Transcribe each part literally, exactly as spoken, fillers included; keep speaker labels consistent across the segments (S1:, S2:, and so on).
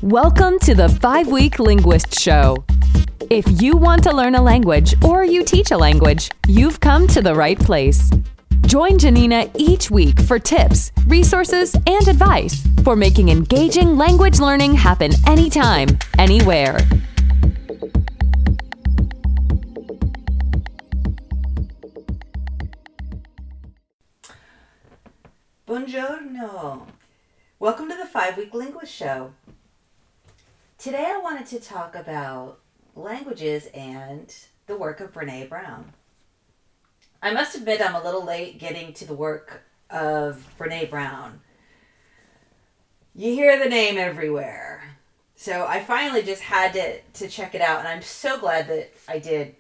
S1: Welcome to the five-Week Linguist Show. If you want to learn a language or you teach a language, you've come to the right place. Join Janina each week for tips, resources, and advice for making engaging language learning happen anytime, anywhere.
S2: Buongiorno. Welcome to the five-Week Linguist Show. Today I wanted to talk about languages and the work of Brené Brown. I must admit I'm a little late getting to the work of Brené Brown. You hear the name everywhere. So I finally just had to, to check it out, and I'm so glad that I did.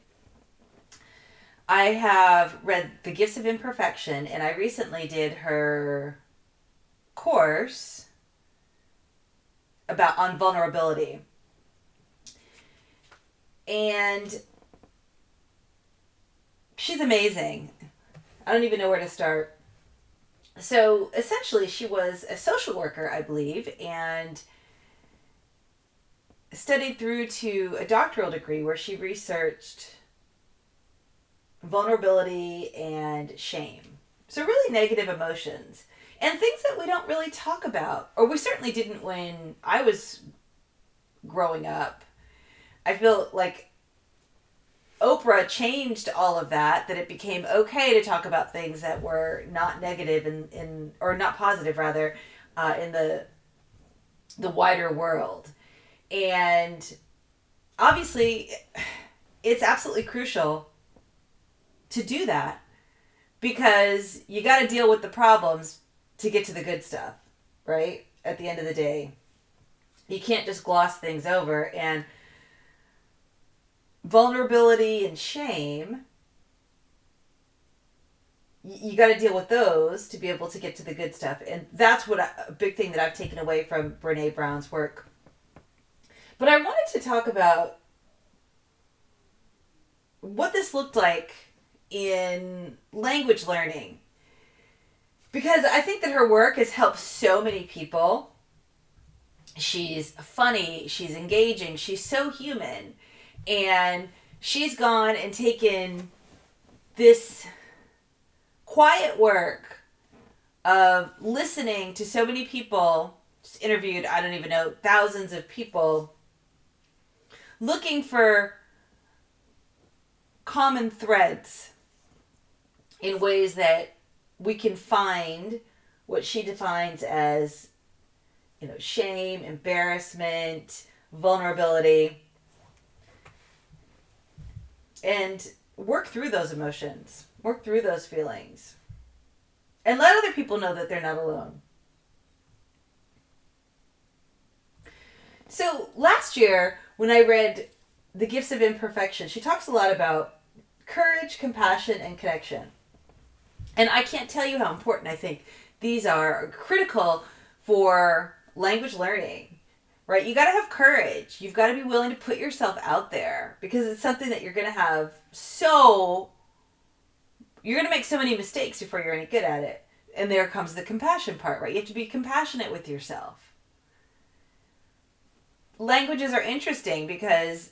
S2: I have read The Gifts of Imperfection, and I recently did her course about on vulnerability. And she's amazing. I don't even know where to start. So essentially she was a social worker, I believe, and studied through to a doctoral degree where she researched vulnerability and shame. So really negative emotions. And things that we don't really talk about, or we certainly didn't when I was growing up. I feel like Oprah changed all of that, that it became okay to talk about things that were not negative in, in or not positive rather, uh, in the the wider world. And obviously, it's absolutely crucial to do that because you got to deal with the problems to get to the good stuff, right? At the end of the day, you can't just gloss things over. And vulnerability and shame, you, you got to deal with those to be able to get to the good stuff. And that's what I, a big thing that I've taken away from Brené Brown's work. But I wanted to talk about what this looked like in language learning. Because I think that her work has helped so many people. She's funny, she's engaging, she's so human. And she's gone and taken this quiet work of listening to so many people, just interviewed, I don't even know, thousands of people, looking for common threads in ways that we can find what she defines as, you know, shame, embarrassment, vulnerability, and work through those emotions, work through those feelings, and let other people know that they're not alone. So last year, when I read The Gifts of Imperfection, she talks a lot about courage, compassion, and connection. And I can't tell you how important I think these are critical for language learning, right? You got to have courage. You've got to be willing to put yourself out there because it's something that you're going to have so, you're going to make so many mistakes before you're any good at it. And there comes the compassion part, right? You have to be compassionate with yourself. Languages are interesting because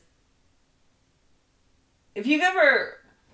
S2: if you've ever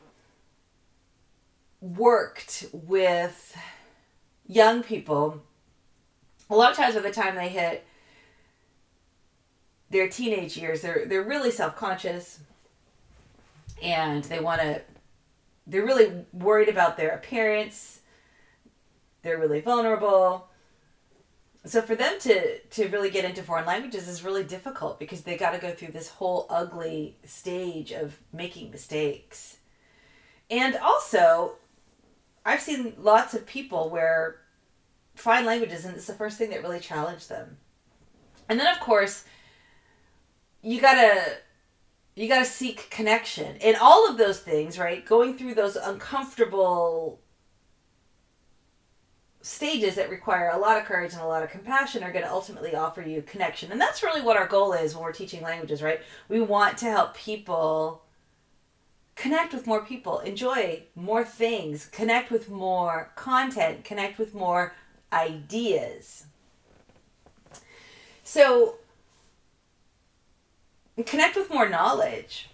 S2: worked with young people, a lot of times by the time they hit their teenage years, they're they're really self-conscious and they want to, they're really worried about their appearance. They're really vulnerable. So for them to, to really get into foreign languages is really difficult because they got to go through this whole ugly stage of making mistakes. And also, I've seen lots of people where find languages and it's the first thing that really challenged them. And then of course, you gotta you gotta seek connection. And all of those things, right? Going through those uncomfortable stages that require a lot of courage and a lot of compassion are going to ultimately offer you connection. And that's really what our goal is when we're teaching languages, right? We want to help people connect with more people, enjoy more things, connect with more content, connect with more ideas. So and connect with more knowledge.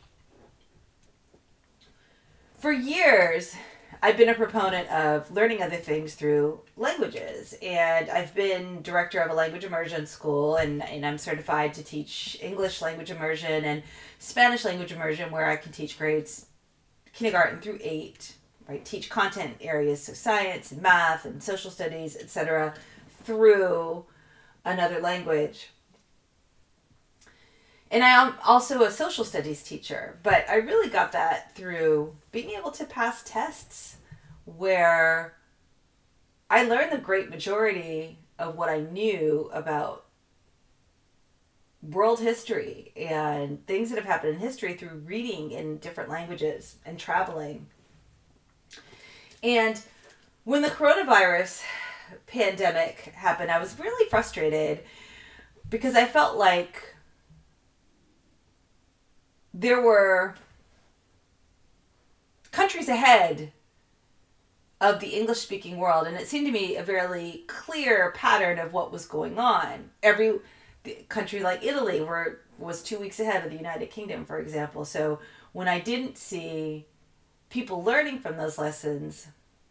S2: For years, I've been a proponent of learning other things through languages, and I've been director of a language immersion school, and, and I'm certified to teach English language immersion and Spanish language immersion, where I can teach grades kindergarten through eight, right? Teach content areas, so science and math and social studies, et cetera, through another language. And I am also a social studies teacher, but I really got that through being able to pass tests where I learned the great majority of what I knew about world history and things that have happened in history through reading in different languages and traveling. And when the coronavirus pandemic happened, I was really frustrated because I felt like there were countries ahead of the English-speaking world, and it seemed to me a very clear pattern of what was going on. Every country like Italy were, was two weeks ahead of the United Kingdom, for example. So when I didn't see people learning from those lessons,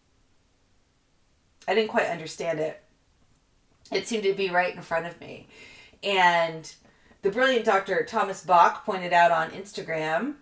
S2: I didn't quite understand it. It seemed to be right in front of me. And the brilliant Doctor Thomas Bach pointed out on Instagram,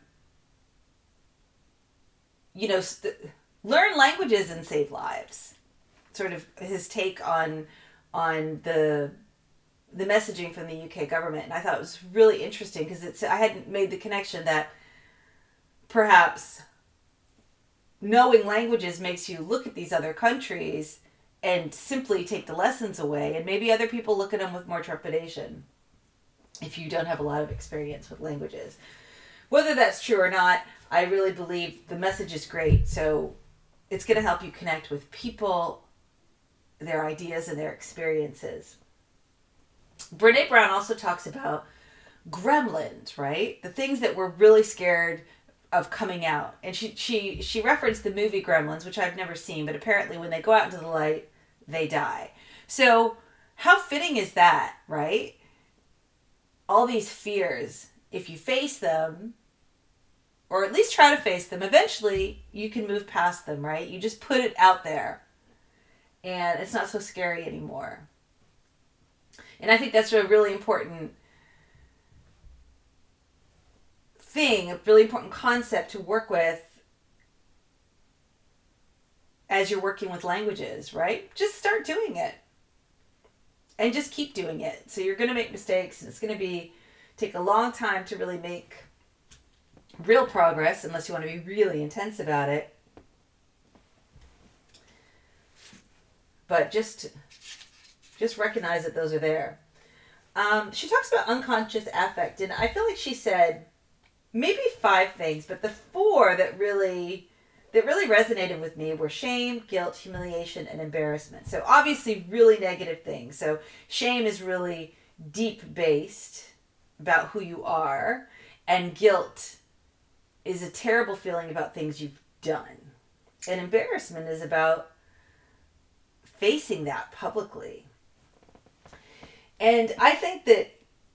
S2: you know, st- learn languages and save lives. Sort of his take on on the the messaging from the U K government. And I thought it was really interesting because it's I hadn't made the connection that perhaps knowing languages makes you look at these other countries and simply take the lessons away, and maybe other people look at them with more trepidation if you don't have a lot of experience with languages. Whether that's true or not, I really believe the message is great. So it's going to help you connect with people, their ideas, and their experiences. Brene Brown also talks about gremlins, right? The things that we're really scared of coming out. And she, she, she referenced the movie Gremlins, which I've never seen, but apparently when they go out into the light, they die. So how fitting is that, right? All these fears, if you face them, or at least try to face them, eventually you can move past them, right? You just put it out there and it's not so scary anymore. And I think that's a really important thing, a really important concept to work with as you're working with languages, right? Just start doing it. And just keep doing it. So you're going to make mistakes, and it's going to be take a long time to really make real progress, unless you want to be really intense about it. But just, just recognize that those are there. Um, she talks about unconscious affect, and I feel like she said maybe five things, but the four that really that really resonated with me were shame, guilt, humiliation, and embarrassment. So obviously really negative things. So shame is really deep based about who you are, and guilt is a terrible feeling about things you've done. And embarrassment is about facing that publicly. And I think that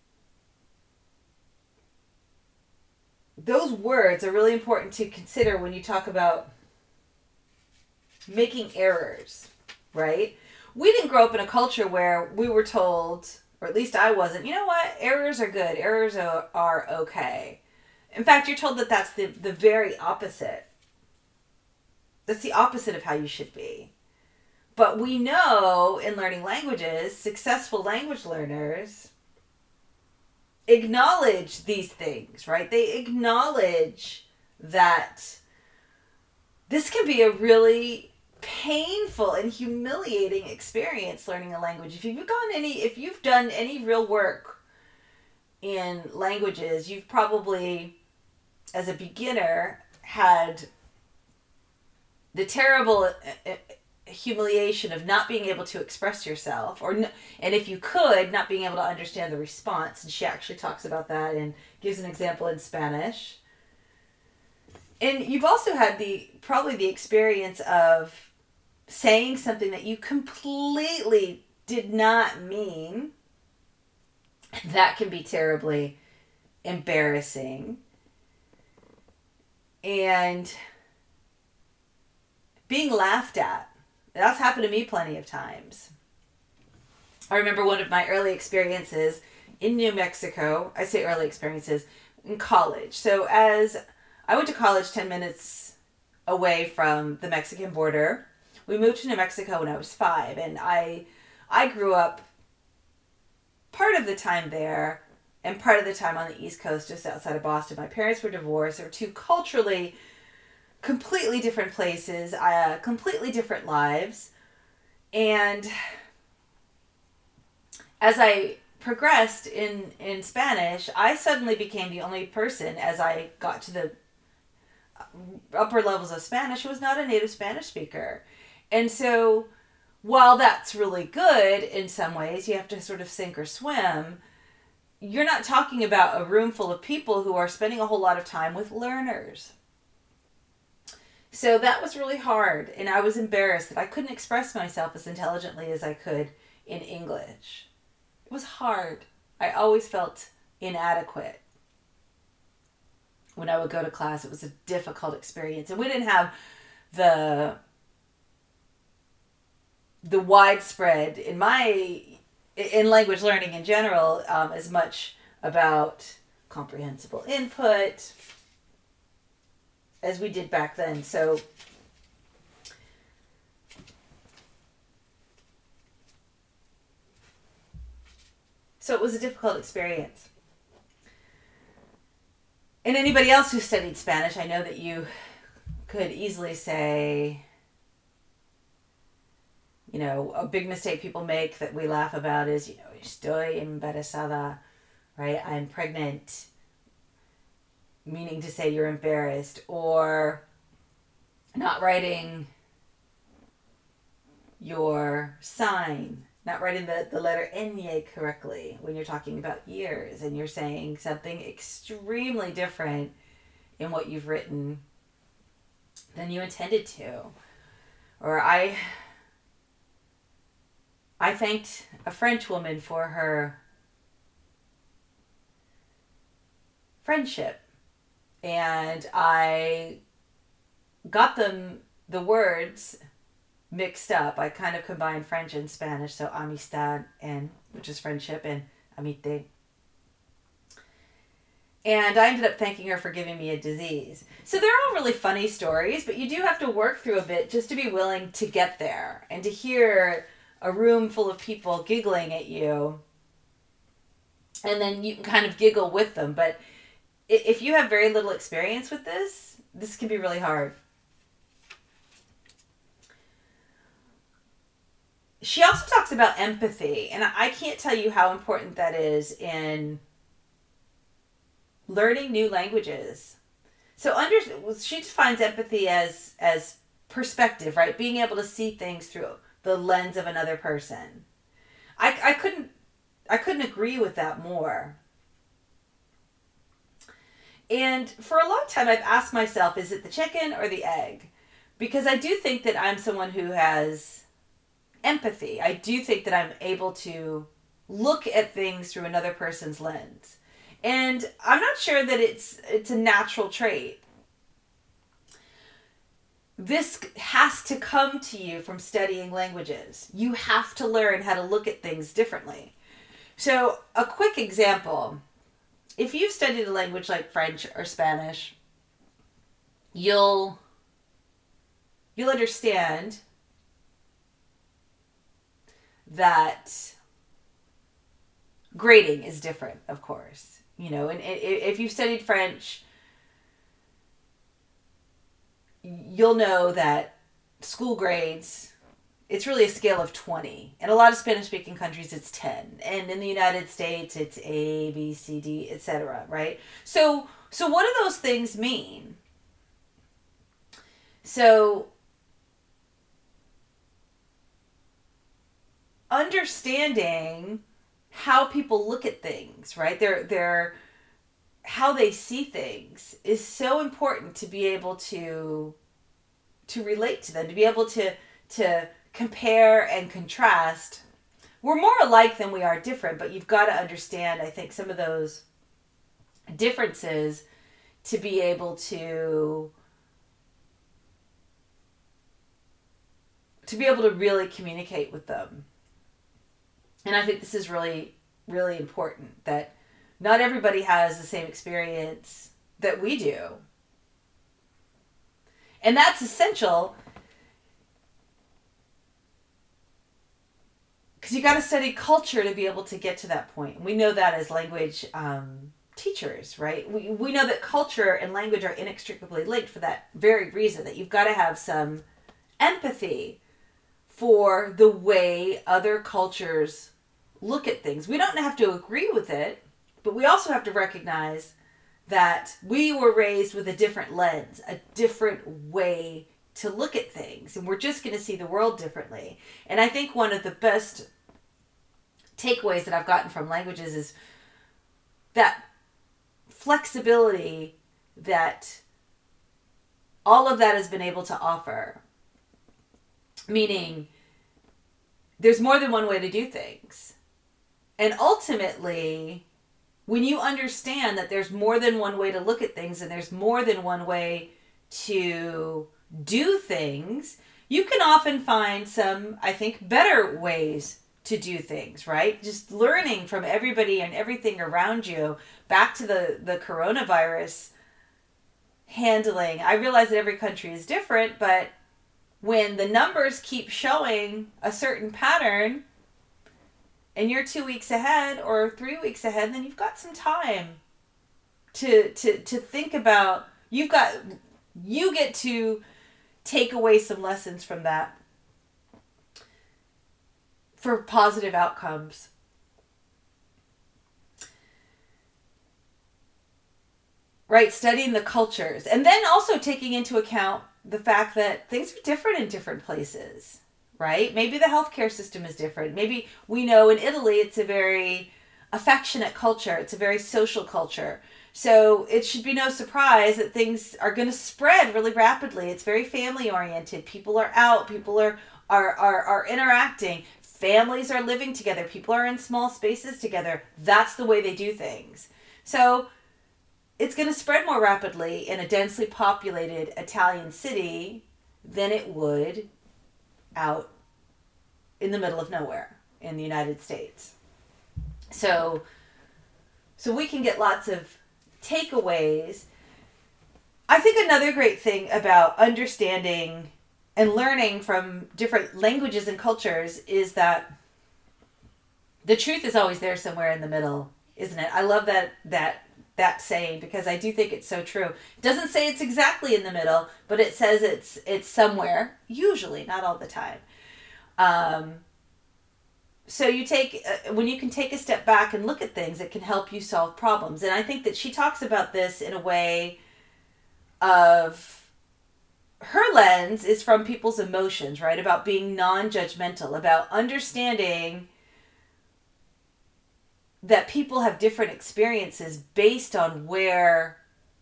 S2: those words are really important to consider when you talk about making errors, right? We didn't grow up in a culture where we were told, or at least I wasn't, you know what, errors are good, errors are, are okay. In fact, you're told that that's the, the very opposite. That's the opposite of how you should be. But we know in learning languages, successful language learners acknowledge these things, right? They acknowledge that this can be a really painful and humiliating experience learning a language. If you've gone any, if you've done any real work in languages, you've probably, as a beginner, had the terrible humiliation of not being able to express yourself, or and if you could, not being able to understand the response. And she actually talks about that and gives an example in Spanish. And you've also had the probably the experience of saying something that you completely did not mean. That can be terribly embarrassing, and being laughed at. That's happened to me plenty of times. I remember one of my early experiences in New Mexico. I say early experiences in college. So as I went to college ten minutes away from the Mexican border, we moved to New Mexico when I was five, and I I grew up part of the time there and part of the time on the East Coast just outside of Boston. My parents were divorced. They were two culturally completely different places, uh, completely different lives. And as I progressed in, in Spanish, I suddenly became the only person as I got to the upper levels of Spanish who was not a native Spanish speaker. And so while that's really good in some ways, you have to sort of sink or swim, you're not talking about a room full of people who are spending a whole lot of time with learners. So that was really hard, and I was embarrassed that I couldn't express myself as intelligently as I could in English. It was hard. I always felt inadequate when I would go to class. It was a difficult experience, and we didn't have the the widespread in my in language learning in general um, as much about comprehensible input as we did back then. So so it was a difficult experience. And anybody else who studied Spanish, I know that you could easily say, you know, a big mistake people make that we laugh about is, you know, estoy embarazada, right? I'm pregnant, meaning to say you're embarrassed, or not writing your sign, not writing the, the letter Ñ correctly when you're talking about years and you're saying something extremely different in what you've written than you intended to. Or I I thanked a French woman for her friendship, and I got them the words mixed up. I kind of combined French and Spanish, so amistad, and which is friendship, and amite. And I ended up thanking her for giving me a disease. So they're all really funny stories, but you do have to work through a bit just to be willing to get there and to hear a room full of people giggling at you, and then you can kind of giggle with them. But if you have very little experience with this, this can be really hard. She also talks about empathy, and I can't tell you how important that is in learning new languages. So under she defines empathy as as perspective, right? Being able to see things through the lens of another person. I, I couldn't I couldn't agree with that more. And for a long time I've asked myself, is it the chicken or the egg? Because I do think that I'm someone who has empathy. I do think that I'm able to look at things through another person's lens. And I'm not sure that it's it's a natural trait. This has to come to you from studying languages. You have to learn how to look at things differently. So, a quick example. If you've studied a language like French or Spanish, you'll you'll understand that grading is different, of course. You know, and if you've studied French, you'll know that school grades, it's really a scale of twenty. In a lot of Spanish-speaking countries, it's ten. And in the United States, it's A, B, C, D, et cetera, right? So, so what do those things mean? So, understanding how people look at things, right? They're, they're, how they see things is so important to be able to to relate to them, to be able to to compare and contrast. We're more alike than we are different, but you've got to understand, I think, some of those differences to be able to to be able to really communicate with them. And I think this is really, really important, that not everybody has the same experience that we do. And that's essential, because you got to study culture to be able to get to that point. We know that as language um, teachers, right? We, we know that culture and language are inextricably linked for that very reason, that you've got to have some empathy for the way other cultures look at things. We don't have to agree with it, but we also have to recognize that we were raised with a different lens, a different way to look at things, and we're just going to see the world differently. And I think one of the best takeaways that I've gotten from languages is that flexibility that all of that has been able to offer. Meaning, there's more than one way to do things. And ultimately, when you understand that there's more than one way to look at things and there's more than one way to do things, you can often find some, I think, better ways to do things, right? Just learning from everybody and everything around you. Back to the, the coronavirus handling. I realize that every country is different, but when the numbers keep showing a certain pattern and you're two weeks ahead or three weeks ahead, then you've got some time to to to think about, you've got, you get to take away some lessons from that for positive outcomes. Right, studying the cultures, and then also taking into account the fact that things are different in different places, right? Maybe the healthcare system is different. Maybe we know in Italy it's a very affectionate culture. It's a very social culture. So it should be no surprise that things are going to spread really rapidly. It's very family oriented. People are out. People are, are, are, are interacting. Families are living together. People are in small spaces together. That's the way they do things. So it's going to spread more rapidly in a densely populated Italian city than it would out in the middle of nowhere in the United States. So, so we can get lots of takeaways. I think another great thing about understanding and learning from different languages and cultures is that the truth is always there somewhere in the middle, isn't it? I love that that that saying, because I do think it's so true. It doesn't say it's exactly in the middle, but it says it's it's somewhere, usually, not all the time. Um, so you take, uh, when you can take a step back and look at things, it can help you solve problems. And I think that she talks about this in a way of, her lens is from people's emotions, right? About being non-judgmental, about understanding that people have different experiences based on where,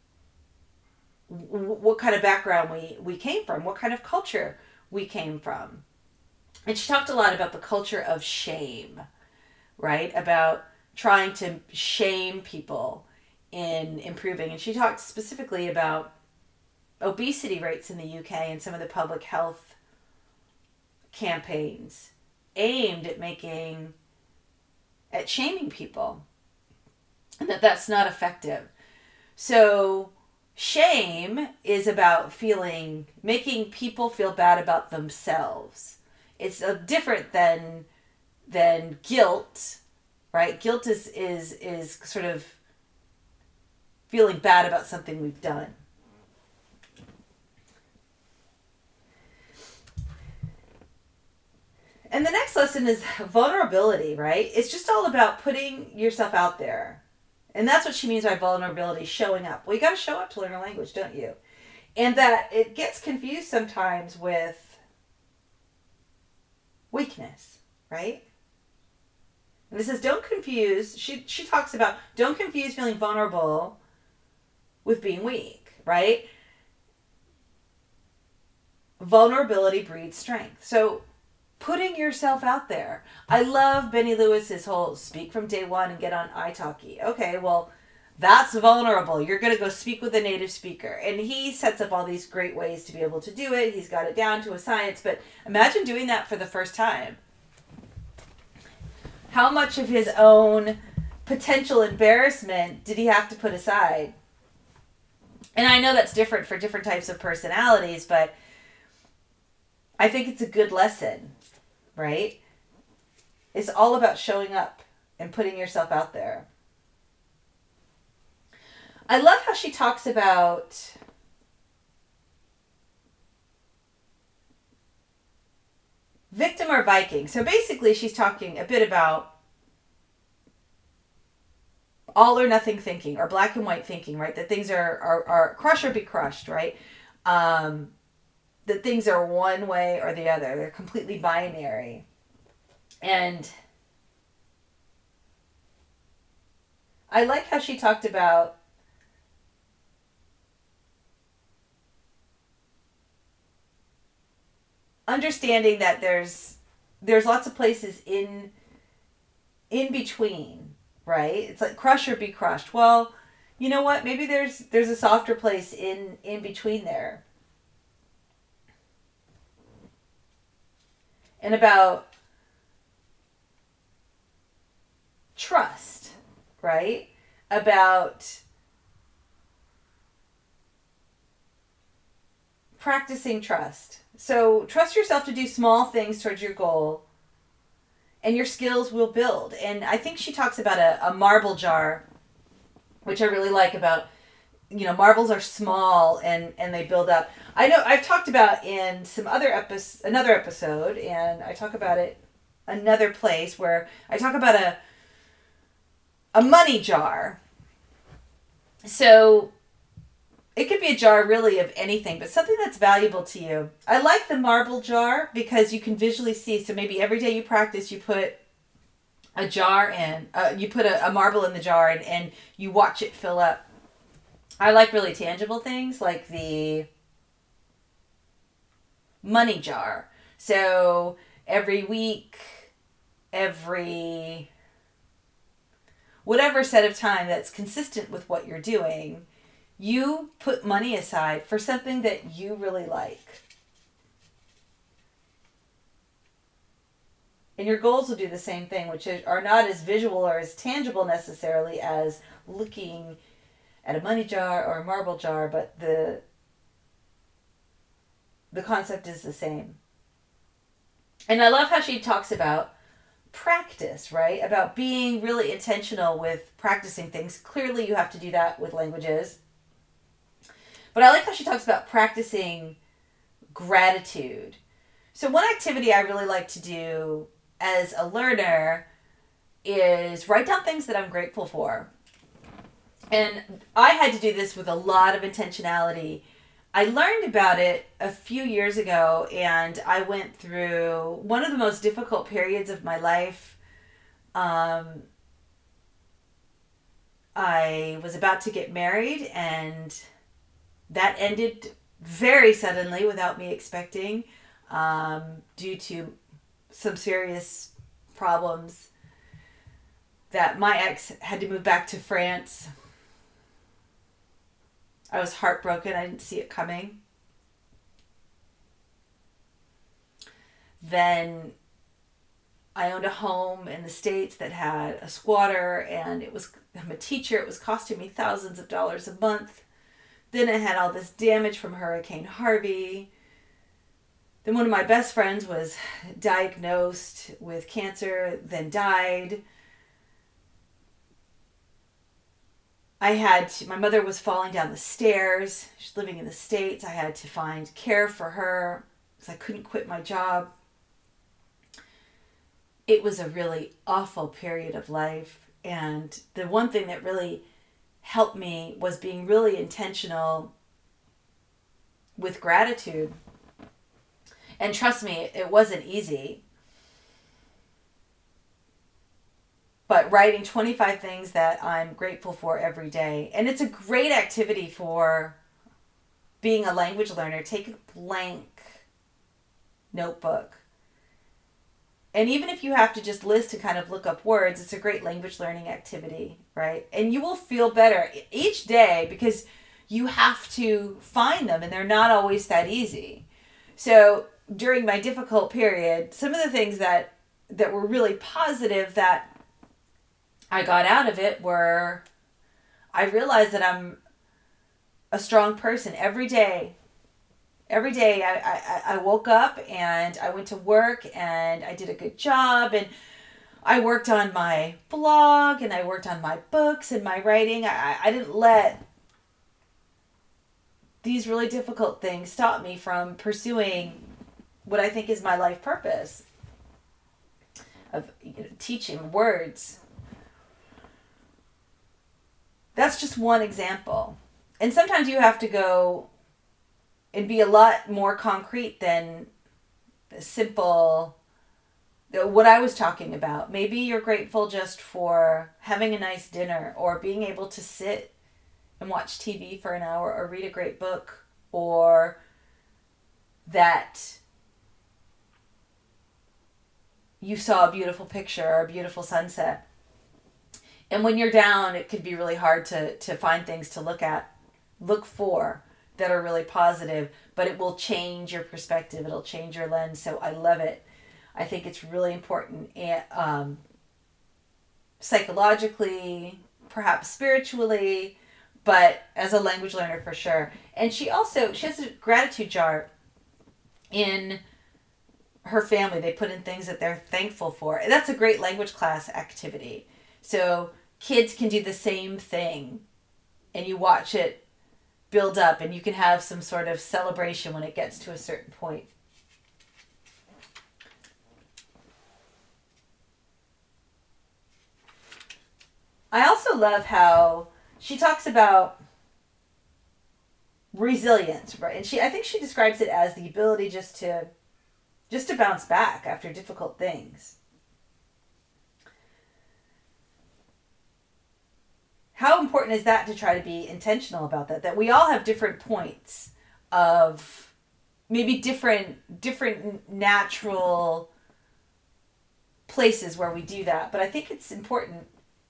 S2: w- what kind of background we, we came from, what kind of culture we came from. And she talked a lot about the culture of shame, right? About trying to shame people in improving. And she talked specifically about obesity rates in the U K and some of the public health campaigns aimed at making at shaming people, and that that's not effective. So shame is about feeling, making people feel bad about themselves. It's a different than than guilt, right? Guilt is is is sort of feeling bad about something we've done. And the next lesson is vulnerability, right? It's just all about putting yourself out there. And that's what she means by vulnerability, showing up. Well, you got to show up to learn a language, don't you? And that it gets confused sometimes with weakness, right? And it says, don't confuse, she, she talks about, don't confuse feeling vulnerable with being weak, right? Vulnerability breeds strength. So, putting yourself out there. I love Benny Lewis's whole speak from day one and get on italki. Okay, well, That's vulnerable. You're going to go speak with a native speaker. And he sets up all these great ways to be able to do it. He's got it down to a science. But imagine doing that for the first time. How much of his own potential embarrassment did he have to put aside? And I know that's different for different types of personalities, but I think it's a good lesson, right? It's all about showing up and putting yourself out there. I love how she talks about victim or Viking. So basically she's talking a bit about all or nothing thinking, or black and white thinking, right? That things are, are, are crush or be crushed, right? Um, that things are one way or the other. They're completely binary. And I like how she talked about understanding that there's there's lots of places in in between, right? It's like crush or be crushed. Well, you know what? Maybe there's there's a softer place in in between there. And about trust, right? About practicing trust. So trust yourself to do small things towards your goal, and your skills will build. And I think she talks about a, a marble jar, which I really like about, you know, marbles are small and, and they build up. I know I've talked about in some other episode, another episode, and I talk about it another place where I talk about a a money jar. So it could be a jar really of anything, but something that's valuable to you. I like the marble jar because you can visually see. So maybe every day you practice, you put a jar in, uh, you put a, a marble in the jar and, and you watch it fill up. I like really tangible things like the money jar. So every week, every whatever set of time that's consistent with what you're doing, you put money aside for something that you really like. And your goals will do the same thing, which are not as visual or as tangible necessarily as looking at a money jar or a marble jar, but the the concept is the same. And I love how she talks about practice, right? About being really intentional with practicing things. Clearly you have to do that with languages. But I like how she talks about practicing gratitude. So one activity I really like to do as a learner is write down things that I'm grateful for. And I had to do this with a lot of intentionality. I learned about it a few years ago, and I went through one of the most difficult periods of my life. Um, I was about to get married, and that ended very suddenly without me expecting, um, due to some serious problems that my ex had to move back to France. I was heartbroken. I didn't see it coming. Then I owned a home in the States that had a squatter, and it was, I'm a teacher. It was costing me thousands of dollars a month. Then I had all this damage from Hurricane Harvey. Then one of my best friends was diagnosed with cancer, then died. I had to, my mother was falling down the stairs. She's living in the States. I had to find care for her because I couldn't quit my job. It was a really awful period of life. And the one thing that really helped me was being really intentional with gratitude. And trust me, it wasn't easy. But writing twenty-five things that I'm grateful for every day. And it's a great activity for being a language learner. Take a blank notebook And even if you have to just list to kind of look up words, it's a great language learning activity, right? And you will feel better each day because you have to find them and they're not always that easy. So during my difficult period, some of the things that, that were really positive that I got out of it were I realized that I'm a strong person every day. Every day I, I, I woke up and I went to work and I did a good job and I worked on my blog and I worked on my books and my writing. I, I didn't let these really difficult things stop me from pursuing what I think is my life purpose of, you know, teaching words. That's just one example. And sometimes you have to go and be a lot more concrete than simple, what I was talking about. Maybe you're grateful just for having a nice dinner or being able to sit and watch T V for an hour or read a great book, or that you saw a beautiful picture or a beautiful sunset. And when you're down, it can be really hard to, to find things to look at, look for that are really positive, but it will change your perspective. It'll change your lens. So I love it. I think it's really important, and um, psychologically, perhaps spiritually, but as a language learner for sure. And she also, she has a gratitude jar in her family. They put in things that they're thankful for. And that's a great language class activity. So kids can do the same thing and you watch it build up and you can have some sort of celebration when it gets to a certain point. I also love how she talks about resilience, right? And she, I think she describes it as the ability just to, just to bounce back after difficult things. How important is that to try to be intentional about that? That we all have different points of maybe different, different natural places where we do that. But I think it's important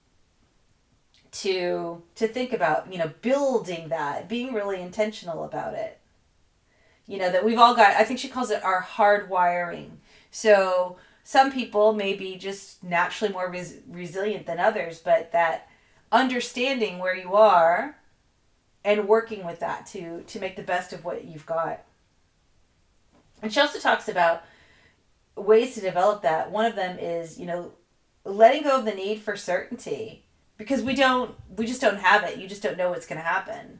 S2: to to think about, you know, building that, being really intentional about it. You know, that we've all got, I think she calls it our hardwiring. So some people may be just naturally more res- resilient than others, but that understanding where you are and working with that to to make the best of what you've got. And she also talks about ways to develop that. One of them is, you know, letting go of the need for certainty, because we don't, we just don't have it. You just don't know what's going to happen.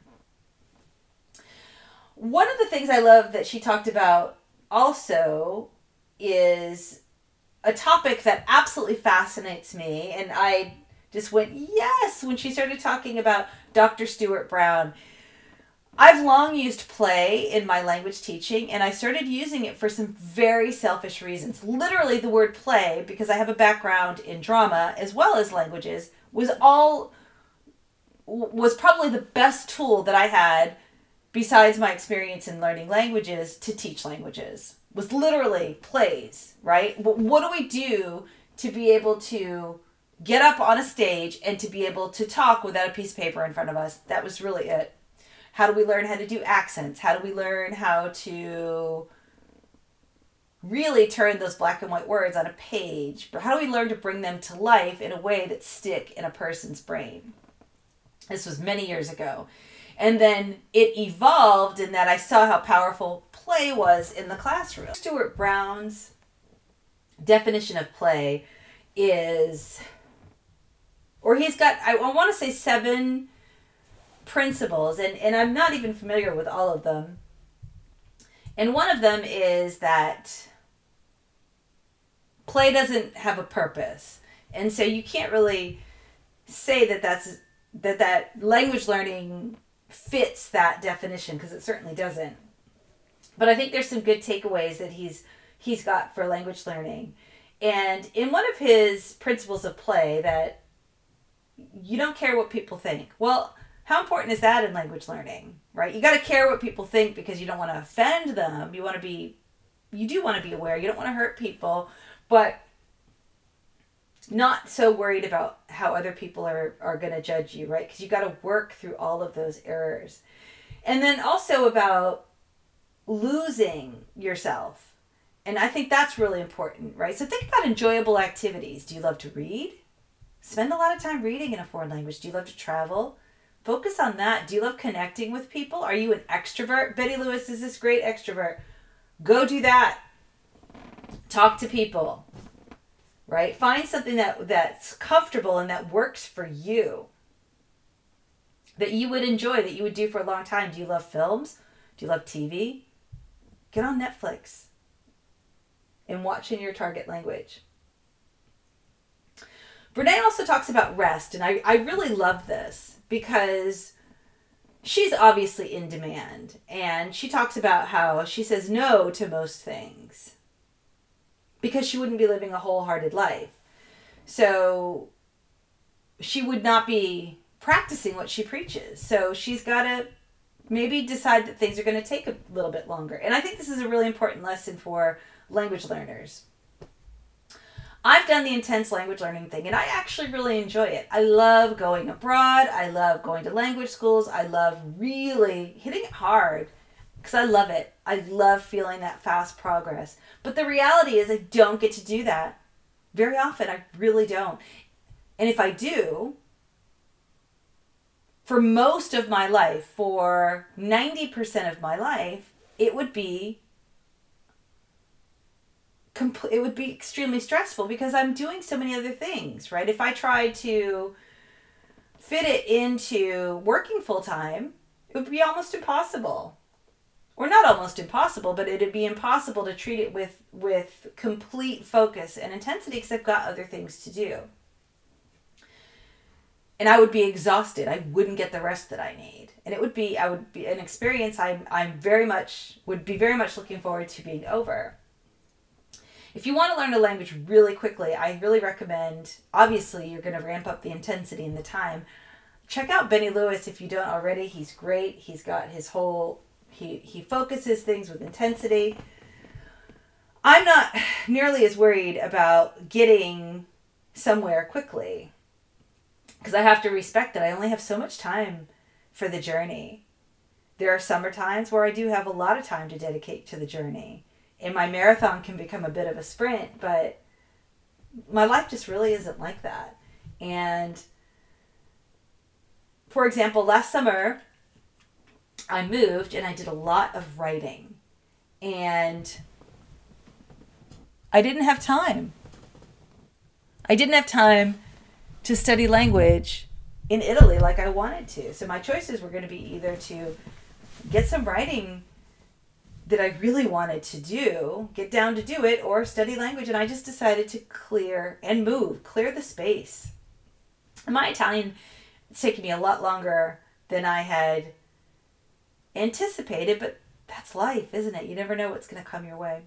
S2: One of the things I love that she talked about also is a topic that absolutely fascinates me, and I just went, yes, when she started talking about Doctor Stuart Brown. I've long used play in my language teaching, and I started using it for some very selfish reasons. Literally, the word play, because I have a background in drama as well as languages, was all was probably the best tool that I had, besides my experience in learning languages, to teach languages. Was literally plays, right? What do we do to be able to get up on a stage and to be able to talk without a piece of paper in front of us? That was really it. How do we learn how to do accents? How do we learn how to really turn those black and white words on a page? But how do we learn to bring them to life in a way that stick in a person's brain? This was many years ago. And then it evolved in that I saw how powerful play was in the classroom. Stuart Brown's definition of play is, or he's got, I want to say seven principles, and, and I'm not even familiar with all of them. And one of them is that play doesn't have a purpose. And so you can't really say that that's, that, that language learning fits that definition, because it certainly doesn't. But I think there's some good takeaways that he's he's got for language learning. And in one of his principles of play, that you don't care what people think. Well, how important is that in language learning, right? You got to care what people think because you don't want to offend them. You want to be, you do want to be aware. You don't want to hurt people, but not so worried about how other people are, are going to judge you, right? Because you got to work through all of those errors. And then also about losing yourself. And I think that's really important, right? So think about enjoyable activities. Do you love to read? Spend a lot of time reading in a foreign language. Do you love to travel? Focus on that. Do you love connecting with people? Are you an extrovert? Betty Lewis is this great extrovert. Go do that. Talk to people, right? Find something that, that's comfortable and that works for you, that you would enjoy, that you would do for a long time. Do you love films? Do you love T V? Get on Netflix and watch in your target language. Brene also talks about rest, and I, I really love this because she's obviously in demand, and she talks about how she says no to most things because she wouldn't be living a wholehearted life. So she would not be practicing what she preaches. So she's got to maybe decide that things are going to take a little bit longer. And I think this is a really important lesson for language learners. I've done the intense language learning thing, and I actually really enjoy it. I love going abroad. I love going to language schools. I love really hitting it hard because I love it. I love feeling that fast progress. But the reality is I don't get to do that very often. I really don't. And if I do, for most of my life, for ninety percent of my life, it would be compl- it would be extremely stressful because I'm doing so many other things, right? If I tried to fit it into working full time, it would be almost impossible. Or not almost impossible, but it'd be impossible to treat it with, with complete focus and intensity because I've got other things to do. And I would be exhausted. I wouldn't get the rest that I need. And it would be, I would be an experience I'm, I'm very much, would be very much looking forward to being over. If you want to learn a language really quickly, I really recommend, obviously you're going to ramp up the intensity and the time. Check out Benny Lewis if you don't already. He's great. He's got his whole, he, he focuses things with intensity. I'm not nearly as worried about getting somewhere quickly because I have to respect that I only have so much time for the journey. There are summer times where I do have a lot of time to dedicate to the journey. And my marathon can become a bit of a sprint, but my life just really isn't like that. And for example, last summer, I moved and I did a lot of writing. And I didn't have time. I didn't have time to study language in Italy like I wanted to. So my choices were going to be either to get some writing that I really wanted to do, get down to do it, or study language. And I just decided to clear and move, clear the space. And my Italian, it's taken me a lot longer than I had anticipated, but that's life, isn't it? You never know what's going to come your way.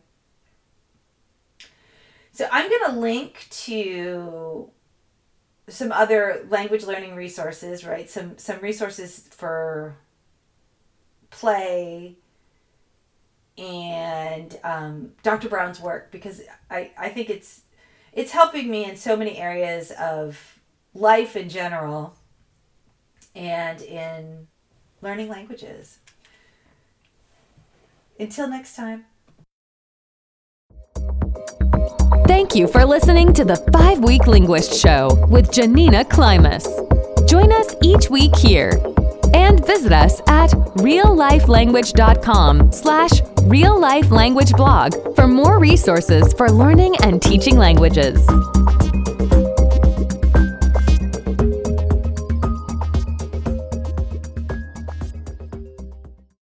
S2: So I'm going to link to some other language learning resources, right? Some some resources for play and um, Doctor Brown's work, because I, I think it's it's helping me in so many areas of life in general and in learning languages. Until next time.
S1: Thank you for listening to the Five-Week Linguist Show with Janina Klimas. Join us each week here and visit us at reallifelanguage.com slash real life language blog for more resources for learning and teaching languages.